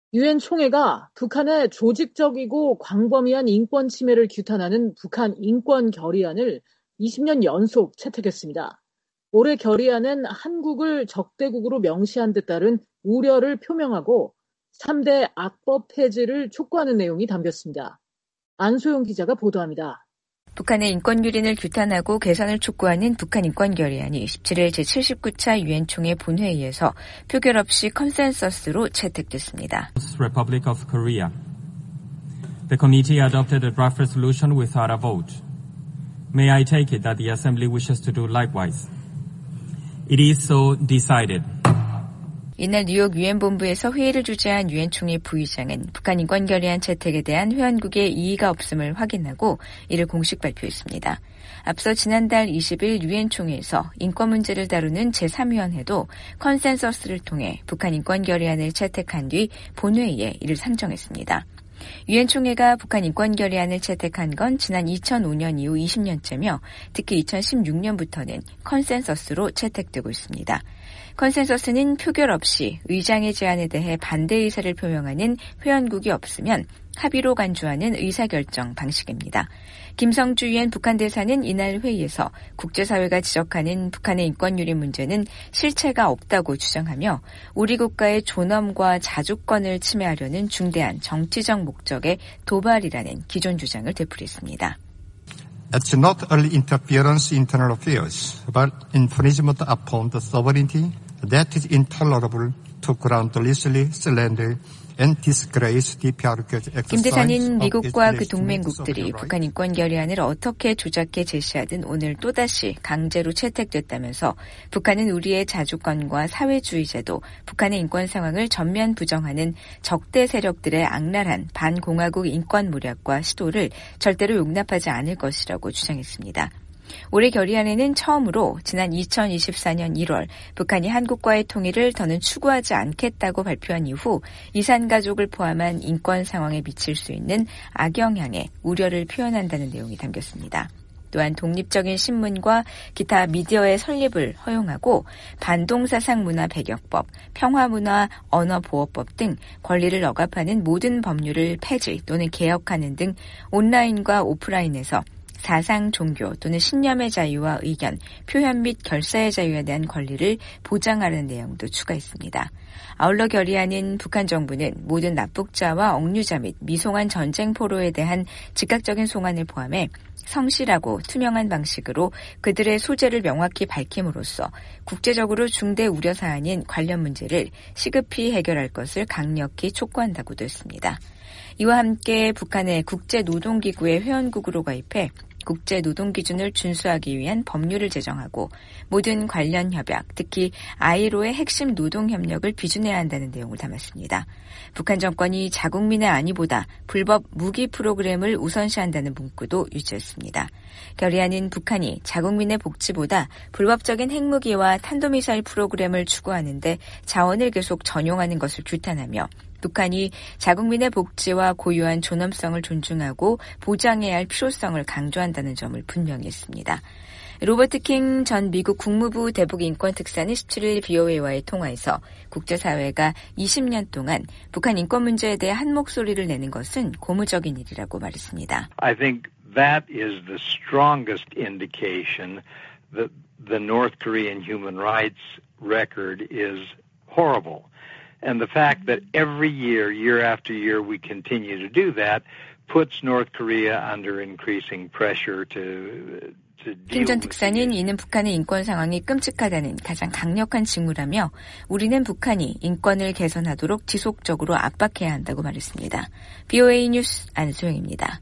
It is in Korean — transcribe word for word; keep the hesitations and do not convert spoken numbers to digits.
유엔 총회가 북한의 조직적이고 광범위한 인권 침해를 규탄하는 북한 인권 결의안을 이십 년 연속 채택했습니다. 올해 결의안은 한국을 적대국으로 명시한 데 따른 우려를 표명하고 삼 대 악법 폐지를 촉구하는 내용이 담겼습니다. 안소영 기자가 보도합니다. 북한의 인권 유린을 규탄하고 개선을 촉구하는 북한 인권 결의안이 십칠일 제칠십구 차 유엔 총회 본회의에서 표결 없이 컨센서스로 채택됐습니다. Republic of Korea. The committee adopted a draft resolution without a vote. May I take it that the Assembly wishes to do likewise? It is so decided. 이날 뉴욕 유엔 본부에서 회의를 주재한 유엔 총회 부의장은 북한 인권 결의안 채택에 대한 회원국의 이의가 없음을 확인하고 이를 공식 발표했습니다. 앞서 지난달 이십일 유엔 총회에서 인권 문제를 다루는 제삼 위원회도 컨센서스를 통해 북한 인권 결의안을 채택한 뒤 본회의에 이를 상정했습니다. 유엔 총회가 북한 인권 결의안을 채택한 건 지난 이천오 년 이후 이십 년째며 특히 이천십육 년부터는 컨센서스로 채택되고 있습니다. 컨센서스는 표결 없이 의장의 제안에 대해 반대 의사를 표명하는 회원국이 없으면 합의로 간주하는 의사결정 방식입니다. 김성주 유엔 북한 대사는 이날 회의에서 국제사회가 지적하는 북한의 인권 유린 문제는 실체가 없다고 주장하며 우리 국가의 존엄과 자주권을 침해하려는 중대한 정치적 목적의 도발이라는 기존 주장을 되풀이했습니다. It's not only interference in internal affairs, but infringement upon the sovereignty that is intolerable to groundlessly slander and disgrace the PRQ's exercise. 김 대사는 미국과 그 동맹국들이 북한 인권 결의안을 어떻게 조작해 제시하든 오늘 또다시 강제로 채택됐다면서 북한은 우리의 자주권과 사회주의제도, 북한의 인권 상황을 전면 부정하는 적대 세력들의 악랄한 반공화국 인권 무력과 시도를 절대로 용납하지 않을 것이라고 주장했습니다. 올해 결의안에는 처음으로 지난 이천이십사 년 일월 북한이 한국과의 통일을 더는 추구하지 않겠다고 발표한 이후 이산 가족을 포함한 인권 상황에 미칠 수 있는 악영향에 우려를 표현한다는 내용이 담겼습니다. 또한 독립적인 신문과 기타 미디어의 설립을 허용하고 반동사상 문화 배격법, 평화문화 언어보호법 등 권리를 억압하는 모든 법률을 폐지 또는 개혁하는 등 온라인과 오프라인에서 사상, 종교 또는 신념의 자유와 의견, 표현 및 결사의 자유에 대한 권리를 보장하는 내용도 추가했습니다. 아울러 결의안은 북한 정부는 모든 납북자와 억류자 및 미송환 전쟁 포로에 대한 즉각적인 송환을 포함해 성실하고 투명한 방식으로 그들의 소재를 명확히 밝힘으로써 국제적으로 중대 우려 사안인 관련 문제를 시급히 해결할 것을 강력히 촉구한다고도 했습니다. 이와 함께 북한의 국제노동기구의 회원국으로 가입해 국제노동기준을 준수하기 위한 법률을 제정하고 모든 관련 협약, 특히 아이엘오의 핵심 노동협력을 비준해야 한다는 내용을 담았습니다. 북한 정권이 자국민의 안위보다 불법 무기 프로그램을 우선시한다는 문구도 유지했습니다. 결의안은 북한이 자국민의 복지보다 불법적인 핵무기와 탄도미사일 프로그램을 추구하는데 자원을 계속 전용하는 것을 규탄하며 북한이 자국민의 복지와 고유한 존엄성을 존중하고 보장해야 할 필요성을 강조한다는 점을 분명히 했습니다. 로버트 킹 전 미국 국무부 대북 인권 특사는 십칠일 브이오에이와의 통화에서 국제사회가 이십 년 동안 북한 인권 문제에 대해 한 목소리를 내는 것은 고무적인 일이라고 말했습니다. I think that is the strongest indication that the North Korean human rights record is horrible. And the fact that every year, year after year, we continue to do that puts North Korea under increasing pressure to 킹 전 특사는 이는 북한의 인권 상황이 끔찍하다는 가장 강력한 징후라며 우리는 북한이 인권을 개선하도록 지속적으로 압박해야 한다고 말했습니다. 브이오에이 뉴스 안소영입니다.